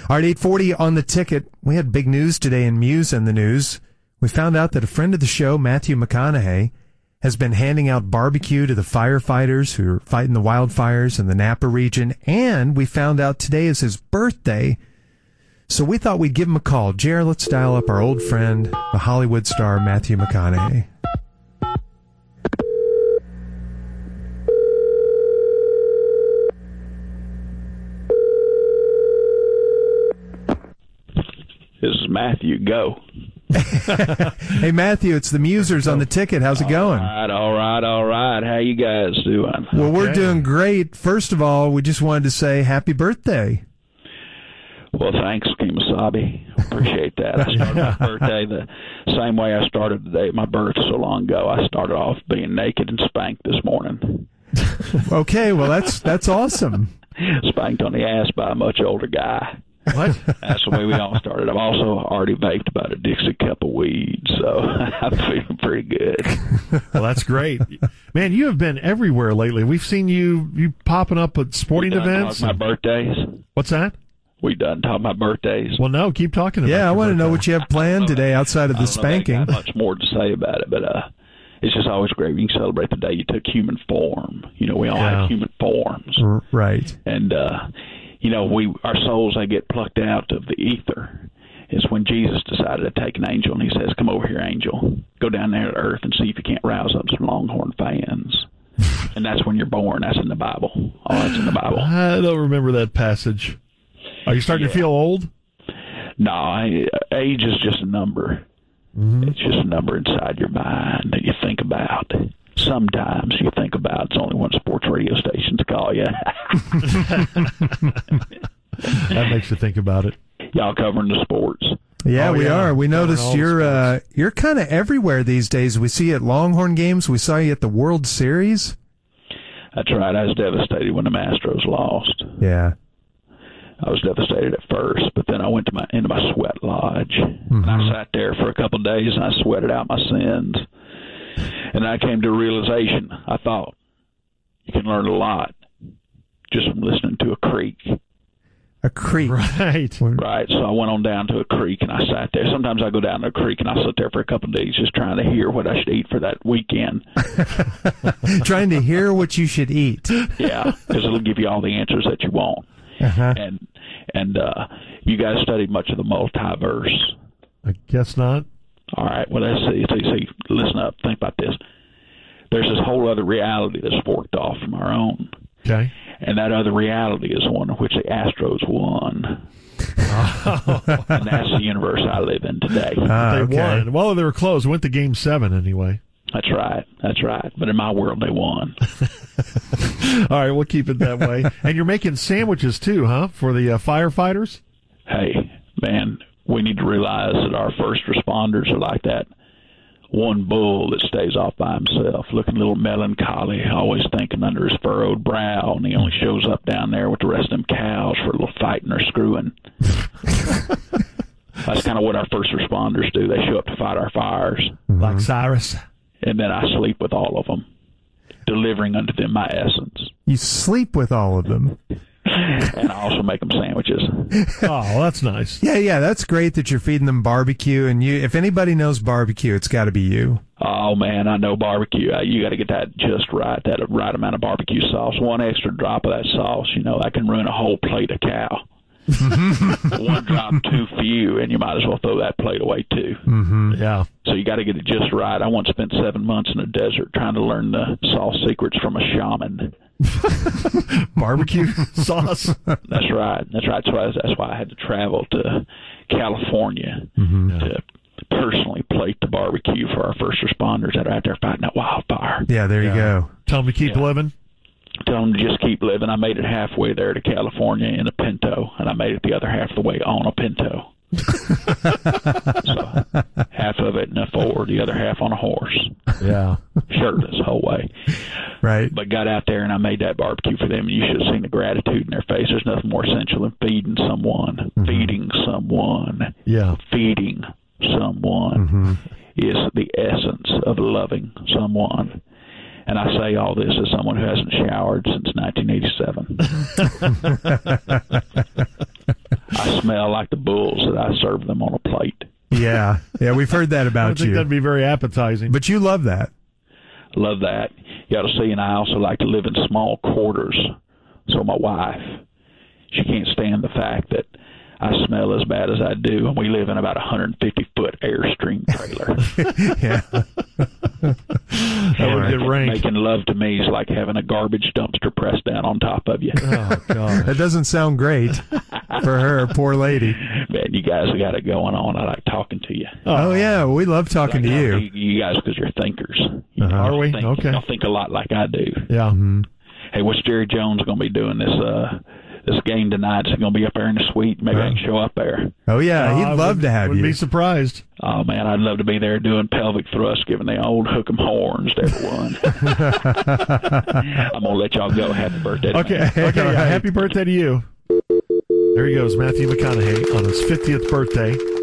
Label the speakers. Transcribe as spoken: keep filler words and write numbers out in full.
Speaker 1: All right, eight forty on the ticket. We had big news today in Muse and the News. We found out that a friend of the show, Matthew McConaughey, has been handing out barbecue to the firefighters who are fighting the wildfires in the Napa region. And we found out today is his birthday. So we thought we'd give him a call. Jer, let's dial up our old friend, the Hollywood star, Matthew McConaughey.
Speaker 2: This is Matthew. Go.
Speaker 1: Hey, Matthew, it's the Musers on the ticket. How's it going?
Speaker 2: All right, all right, all right. How you guys doing?
Speaker 1: Well, we're
Speaker 3: Okay.
Speaker 1: doing great. First of all, we just wanted to say happy birthday.
Speaker 2: Well, thanks, Kemosabe. Appreciate that. I started my birthday the same way I started the day of my birth so long ago. I started off being naked and spanked this morning.
Speaker 1: Okay, well, that's that's awesome.
Speaker 2: Spanked on the ass by a much older guy.
Speaker 3: What?
Speaker 2: That's the way we all started. I've also already vaped about a Dixie cup of weed, so I'm feeling pretty good.
Speaker 3: Well, that's great. Man, you have been everywhere lately. We've seen you you popping up at sporting
Speaker 2: We done
Speaker 3: events.
Speaker 2: talking about birthdays.
Speaker 3: What's that?
Speaker 2: We done talking about birthdays.
Speaker 3: Well, no, keep talking about
Speaker 1: Yeah, I
Speaker 3: your
Speaker 1: want to know
Speaker 3: birthday.
Speaker 1: what you have planned today outside of
Speaker 2: I
Speaker 1: the
Speaker 2: don't know if I
Speaker 1: spanking.
Speaker 2: got much more to say about it, but uh, it's just always great when you can celebrate the day you took human form. You know, we all
Speaker 3: Yeah.
Speaker 2: have human forms,
Speaker 1: R- Right.
Speaker 2: and uh, you know, we our souls they get plucked out of the ether. Is when Jesus decided to take an angel, and he says, "Come over here, angel. Go down there to earth and see if you can't rouse up some Longhorn fans." And that's when you're born. That's in the Bible. Oh, that's in the Bible.
Speaker 3: I don't remember that passage. Are you starting
Speaker 2: Yeah.
Speaker 3: to feel old?
Speaker 2: No, I, age is just a number.
Speaker 3: Mm-hmm.
Speaker 2: It's just a number inside your mind that you think about. Sometimes you think about it's only when sports radio stations call you.
Speaker 3: That makes you think about it.
Speaker 2: Y'all covering the sports.
Speaker 1: Yeah,
Speaker 3: Oh,
Speaker 1: we
Speaker 3: yeah.
Speaker 1: are. We
Speaker 3: Covering
Speaker 1: noticed
Speaker 3: all the
Speaker 1: you're uh,
Speaker 3: sports.
Speaker 1: you're kind of everywhere these days. We see you at Longhorn games. We saw you at the World Series.
Speaker 2: That's right. I was devastated when the Astros lost.
Speaker 1: Yeah.
Speaker 2: I was devastated at first, but then I went to my into my sweat lodge,
Speaker 1: Mm-hmm.
Speaker 2: and I sat there for a couple of days, and I sweated out my sins. And I came to a realization. I thought you can learn a lot just from listening to a creek.
Speaker 1: A creek.
Speaker 3: Right.
Speaker 2: Right, so I went on down to a creek and I sat there. Sometimes I go down to a creek and I sit there for a couple of days just trying to hear what I should eat for that weekend.
Speaker 1: Trying to hear what you should eat.
Speaker 2: Yeah, because it'll give you all the answers that you want.
Speaker 1: Uh-huh.
Speaker 2: And and uh, you guys studied much of the multiverse.
Speaker 3: I guess not.
Speaker 2: All right, well, let's see, see, see. Listen up, think about this. There's this whole other reality that's forked off from our own.
Speaker 3: Okay.
Speaker 2: And that other reality is one in which the Astros won. And that's the universe I live in today.
Speaker 1: Ah,
Speaker 3: They
Speaker 1: okay.
Speaker 3: won. Well, they were close. Went to game seven anyway.
Speaker 2: That's right. That's right. But in my world, they won.
Speaker 3: All right, we'll keep it that way. And you're making sandwiches too, huh, for the uh, firefighters?
Speaker 2: Hey, man, we need to realize that our first responders are like that one bull that stays off by himself, looking a little melancholy, always thinking under his furrowed brow, and he only shows up down there with the rest of them cows for a little fighting or screwing. That's kind of what our first responders do. They show up to fight our fires,
Speaker 3: Like Cyrus.
Speaker 2: and then I sleep with all of them, delivering unto them my essence.
Speaker 1: You sleep with all of them.
Speaker 2: And I also make them sandwiches.
Speaker 3: Oh, well, that's nice.
Speaker 1: Yeah, yeah, that's great that you're feeding them barbecue. And you, if anybody knows barbecue, it's got to be you.
Speaker 2: Oh, man, I know barbecue. Uh, You got to get that just right, that right amount of barbecue sauce. One extra drop of that sauce, you know, that can ruin a whole plate of cow. One drop too few, and you might as well throw that plate away, too.
Speaker 1: Mm-hmm.
Speaker 3: Yeah.
Speaker 2: So you got to get it just right. I once spent seven months in the desert trying to learn the sauce secrets from a shaman.
Speaker 3: Barbecue sauce.
Speaker 2: That's right. That's right. That's why, that's why I had to travel to California
Speaker 1: Mm-hmm.
Speaker 2: to personally plate the barbecue for our first responders that are out there fighting that wildfire.
Speaker 1: Yeah, there you
Speaker 3: Yeah.
Speaker 1: go.
Speaker 3: Tell them to keep
Speaker 2: Yeah.
Speaker 3: living.
Speaker 2: Tell them to just keep living. I made it halfway there to California in a Pinto, and I made it the other half of the way on a Pinto. So half of it in a Ford, the other half on a horse,
Speaker 3: Yeah.
Speaker 2: shirtless the whole way.
Speaker 1: Right.
Speaker 2: But got out there and I made that barbecue for them, and you should have seen the gratitude in their face. There's nothing more essential than feeding someone,
Speaker 1: Mm-hmm.
Speaker 2: feeding someone,
Speaker 3: Yeah.
Speaker 2: feeding someone
Speaker 1: Mm-hmm.
Speaker 2: is the essence of loving someone. And I say all this as someone who hasn't showered since nineteen eighty-seven. I smell like the bulls that I serve them on a plate.
Speaker 1: Yeah, yeah, we've heard that
Speaker 3: I
Speaker 1: about
Speaker 3: don't think
Speaker 1: you.
Speaker 3: that'd be very appetizing.
Speaker 1: But you love that.
Speaker 2: Love that. You got to see, and I also like to live in small quarters. So my wife, she can't stand the fact that I smell as bad as I do, and we live in about a one hundred fifty foot Airstream trailer.
Speaker 1: Yeah.
Speaker 3: That would get rank.
Speaker 2: Making love to me is like having a garbage dumpster pressed down on top of you.
Speaker 3: Oh, God.
Speaker 1: That doesn't sound great for her, poor lady.
Speaker 2: Man, you guys have got it going on. I like talking to you.
Speaker 1: Oh, yeah, we love talking
Speaker 2: Like,
Speaker 1: to you.
Speaker 2: You, you guys, because you're thinkers. You
Speaker 1: Uh-huh.
Speaker 3: Are we?
Speaker 2: think,
Speaker 3: Okay.
Speaker 2: You think a lot like I do.
Speaker 3: Yeah.
Speaker 1: Mm-hmm.
Speaker 2: Hey, what's Jerry Jones going to be doing this uh, this game tonight? Is he going to be up there in the suite? Maybe I can show up there.
Speaker 1: Oh, yeah,
Speaker 3: Uh,
Speaker 1: he'd
Speaker 3: I
Speaker 1: love
Speaker 3: would-
Speaker 1: to have
Speaker 3: Wouldn't
Speaker 1: you.
Speaker 3: be surprised.
Speaker 2: Oh, man, I'd love to be there doing pelvic thrust, giving the old hook 'em horns to everyone. I'm going to let y'all go. Happy birthday to
Speaker 3: Okay.
Speaker 2: me.
Speaker 3: Okay.
Speaker 1: All right.
Speaker 3: Happy birthday to you. There he goes, Matthew McConaughey, on his fiftieth birthday.